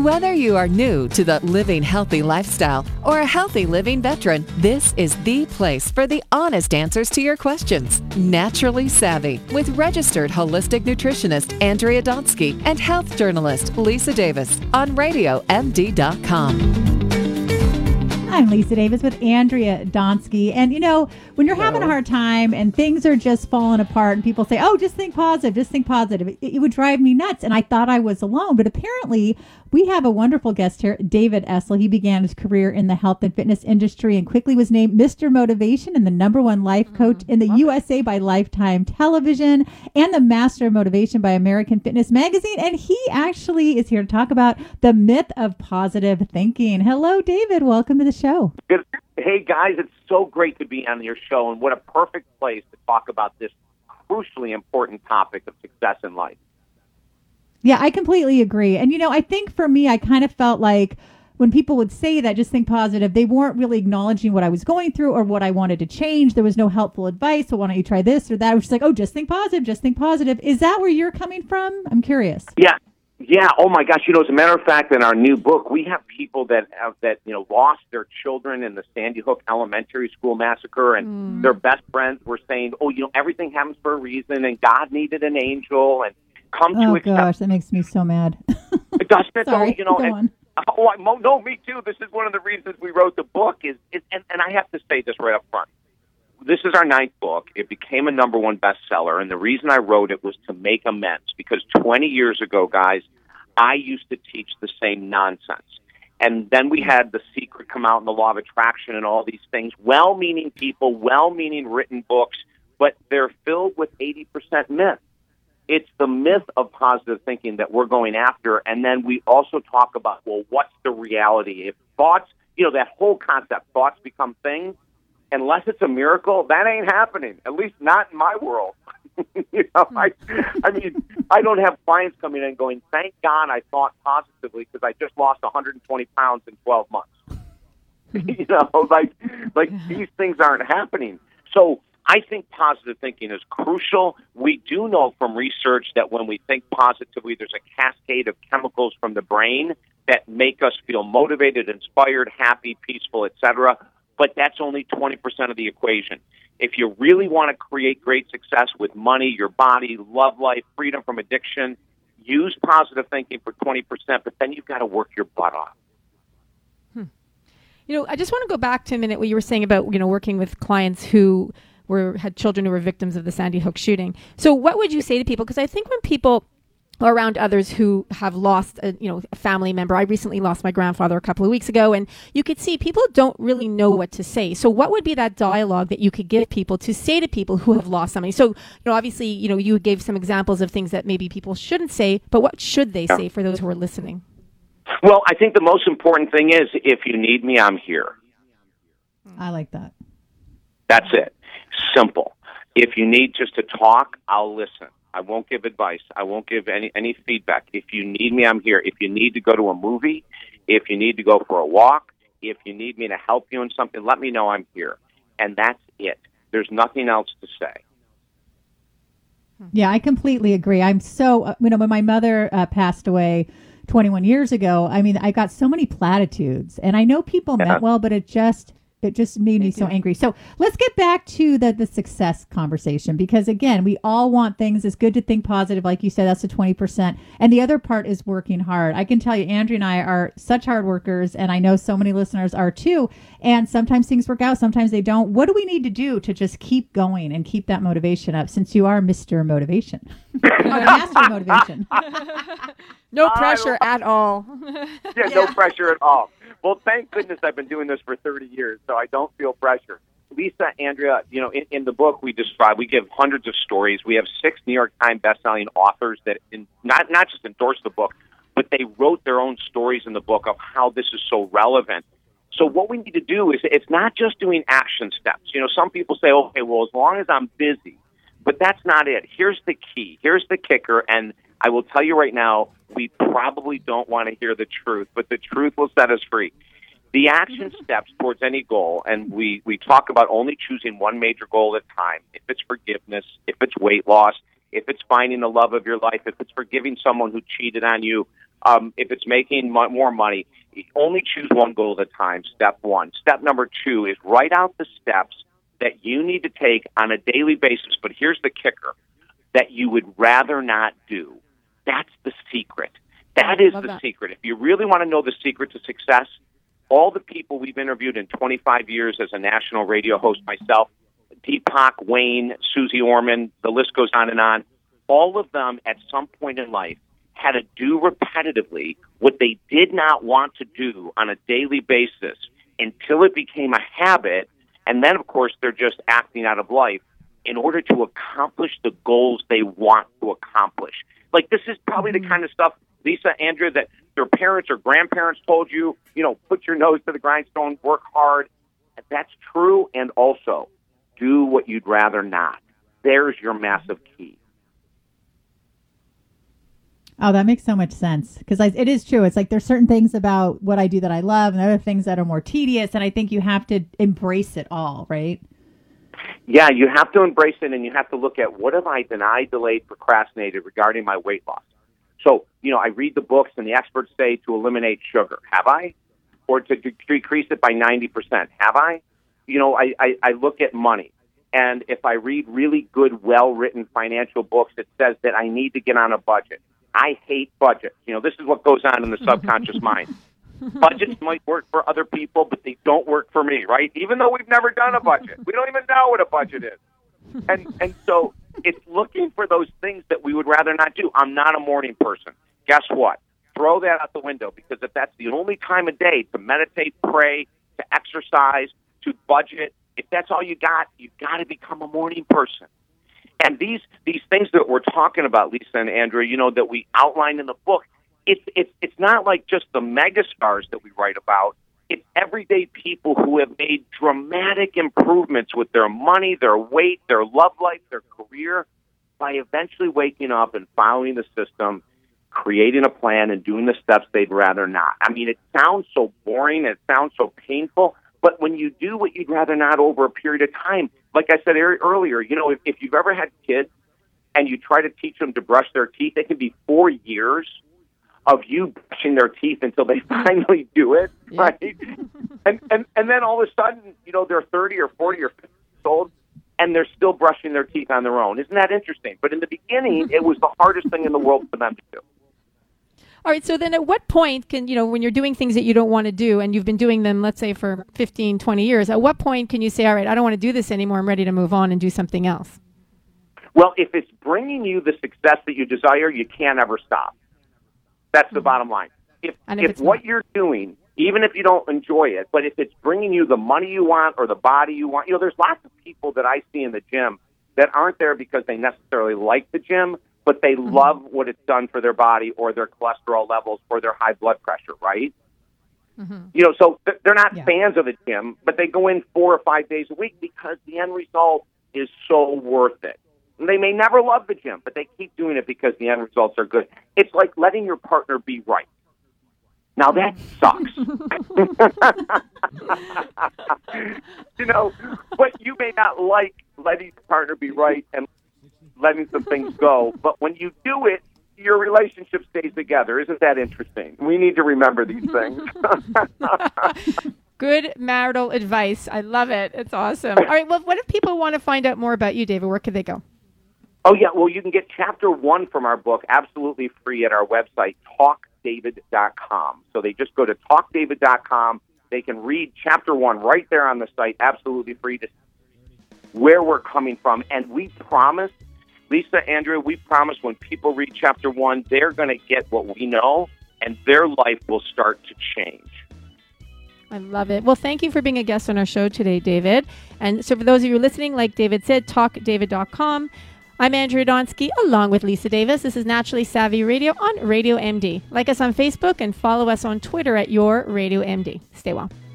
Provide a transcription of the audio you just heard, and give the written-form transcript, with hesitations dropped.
Whether you are new to the living healthy lifestyle or a healthy living veteran, this is the place for the honest answers to your questions. Naturally Savvy with registered holistic nutritionist Andrea Donsky and health journalist Lisa Davis on RadioMD.com. I'm Lisa Davis with Andrea Donsky. And, you know, when you're having a hard time and things are just falling apart and people say, oh, just think positive, it would drive me nuts. And I thought I was alone. But apparently we have a wonderful guest here, David Essel. He began his career in the health and fitness industry and quickly was named Mr. Motivation and the #1 life coach in the USA by Lifetime Television and the Master of Motivation by American Fitness Magazine. And he actually is here to talk about the myth of positive thinking. Hello, David. Welcome to the show. Good. Hey, guys, it's so great to be on your show, and what a perfect place to talk about this crucially important topic of success in life. Yeah, I completely agree. And, you know, I think for me, I kind of felt like when people would say that, just think positive, they weren't really acknowledging what I was going through or what I wanted to change. There was no helpful advice. So why don't you try this or that? It was just like, oh, just think positive, just think positive. Is that where you're coming from? I'm curious. Yeah. Oh my gosh. You know, as a matter of fact, in our new book, we have people that lost their children in the Sandy Hook Elementary School massacre, and their best friends were saying, "Oh, you know, everything happens for a reason, and God needed an angel, and come to accept." Oh gosh, that makes me so mad. Doesn't it? Sorry, You know, go on. No, me too. This is one of the reasons we wrote the book. And I have to say this right up front. This is our 9th book. It became a #1 bestseller, and the reason I wrote it was to make amends, because 20 years ago, guys, I used to teach the same nonsense. And then we had The Secret come out and the Law of Attraction and all these things. Well-meaning people, well-meaning written books, but they're filled with 80% myth. It's the myth of positive thinking that we're going after, and then we also talk about, well, what's the reality? If thoughts, you know, that whole concept, thoughts become things, unless it's a miracle, that ain't happening, at least not in my world. You know, I mean, I don't have clients coming in going, thank God I thought positively because I just lost 120 pounds in 12 months. You know, like these things aren't happening. So I think positive thinking is crucial. We do know from research that when we think positively, there's a cascade of chemicals from the brain that make us feel motivated, inspired, happy, peaceful, etc. But that's only 20% of the equation. If you really want to create great success with money, your body, love life, freedom from addiction, use positive thinking for 20%, but then you've got to work your butt off. You know, I just want to go back to a minute what you were saying about, you know, working with clients who had children who were victims of the Sandy Hook shooting. So what would you say to people? Because I think when people are around others who have lost a family member. I recently lost my grandfather a couple of weeks ago, and you could see people don't really know what to say. So what would be that dialogue that you could give people to say to people who have lost somebody? So, obviously, you gave some examples of things that maybe people shouldn't say, but what should they say for those who are listening? Well, I think the most important thing is, if you need me, I'm here. I like that. That's it. Simple. If you need just to talk, I'll listen. I won't give advice. I won't give any feedback. If you need me, I'm here. If you need to go to a movie, if you need to go for a walk, if you need me to help you in something, let me know I'm here. And that's it. There's nothing else to say. Yeah, I completely agree. I'm so, when my mother passed away 21 years ago, I mean, I got so many platitudes. And I know people meant well, but it just made me so angry. So let's get back to the success conversation, because again, we all want things. It's good to think positive. Like you said, that's the 20%. And the other part is working hard. I can tell you, Andrea and I are such hard workers, and I know so many listeners are too. And sometimes things work out, sometimes they don't. What do we need to do to just keep going and keep that motivation up, since you are Mr. Motivation? Master Motivation. No pressure at all. No pressure at all. Well, thank goodness I've been doing this for 30 years, so I don't feel pressure. Lisa, Andrea, in the book we give hundreds of stories. We have 6 New York Times bestselling authors that not just endorse the book, but they wrote their own stories in the book of how this is so relevant. So what we need to do is, it's not just doing action steps. Some people say, okay, well, as long as I'm busy, but that's not it. Here's the key. Here's the kicker, and I will tell you right now, we probably don't want to hear the truth, but the truth will set us free. The action steps towards any goal, and we talk about only choosing one major goal at a time. If it's forgiveness, if it's weight loss, if it's finding the love of your life, if it's forgiving someone who cheated on you, if it's making more money, only choose one goal at a time, step one. Step number 2 is write out the steps that you need to take on a daily basis, but here's the kicker, that you would rather not do. That's the secret. That is the secret. If you really want to know the secret to success, all the people we've interviewed in 25 years as a national radio host, myself, Deepak, Wayne, Susie Orman, the list goes on, all of them at some point in life had to do repetitively what they did not want to do on a daily basis until it became a habit, and then, of course, they're just acting out of life in order to accomplish the goals they want to accomplish. Like, this is probably the kind of stuff, Lisa, Andrea, that your parents or grandparents told you, put your nose to the grindstone, work hard. That's true, and also do what you'd rather not. There's your massive key. Oh, that makes so much sense, because it is true. It's like there's certain things about what I do that I love and other things that are more tedious, and I think you have to embrace it all, right? Yeah, you have to embrace it, and you have to look at what have I denied, delayed, procrastinated regarding my weight loss. So, I read the books, and the experts say to eliminate sugar. Have I? Or to decrease it by 90%. Have I? I look at money. And if I read really good, well-written financial books, it says that I need to get on a budget. I hate budgets. This is what goes on in the subconscious mind. Budgets might work for other people, but they don't work for me, right? Even though we've never done a budget. We don't even know what a budget is. And so it's looking for those things that we would rather not do. I'm not a morning person. Guess what? Throw that out the window, because if that's the only time of day to meditate, pray, to exercise, to budget, if that's all you got, you've got to become a morning person. And these things that we're talking about, Lisa and Andrea, that we outline in the book, it's not like just the megastars that we write about. It's everyday people who have made dramatic improvements with their money, their weight, their love life, their career, by eventually waking up and following the system, creating a plan, and doing the steps they'd rather not. I mean, it sounds so boring, it sounds so painful, but when you do what you'd rather not over a period of time, like I said earlier, if you've ever had kids and you try to teach them to brush their teeth, it can be 4 years of you brushing their teeth until they finally do it, right? And then all of a sudden, they're 30 or 40 or 50 years old, and they're still brushing their teeth on their own. Isn't that interesting? But in the beginning, it was the hardest thing in the world for them to do. All right, so then at what point can, when you're doing things that you don't want to do and you've been doing them, let's say, for 15, 20 years, at what point can you say, all right, I don't want to do this anymore, I'm ready to move on and do something else? Well, if it's bringing you the success that you desire, you can't ever stop. That's the bottom line. If what you're doing, even if you don't enjoy it, but if it's bringing you the money you want or the body you want, there's lots of people that I see in the gym that aren't there because they necessarily like the gym, but they love what it's done for their body or their cholesterol levels or their high blood pressure, right? So they're not fans of the gym, but they go in 4 or 5 days a week because the end result is so worth it. And they may never love the gym, but they keep doing it because the end results are good. It's like letting your partner be right. Now that sucks. But you may not like letting your partner be right and letting some things go. But when you do it, your relationship stays together. Isn't that interesting? We need to remember these things. Good marital advice. I love it. It's awesome. All right. Well, what if people want to find out more about you, David? Where could they go? Oh, yeah. Well, you can get chapter 1 from our book absolutely free at our website, talkdavid.com. So they just go to talkdavid.com. They can read chapter 1 right there on the site, absolutely free, to where we're coming from. And we promise, Lisa, Andrea, we promise when people read chapter 1, they're going to get what we know, and their life will start to change. I love it. Well, thank you for being a guest on our show today, David. And so for those of you listening, like David said, talkdavid.com. I'm Andrea Donsky, along with Lisa Davis. This is Naturally Savvy Radio on Radio MD. Like us on Facebook and follow us on Twitter at Your Radio MD. Stay well.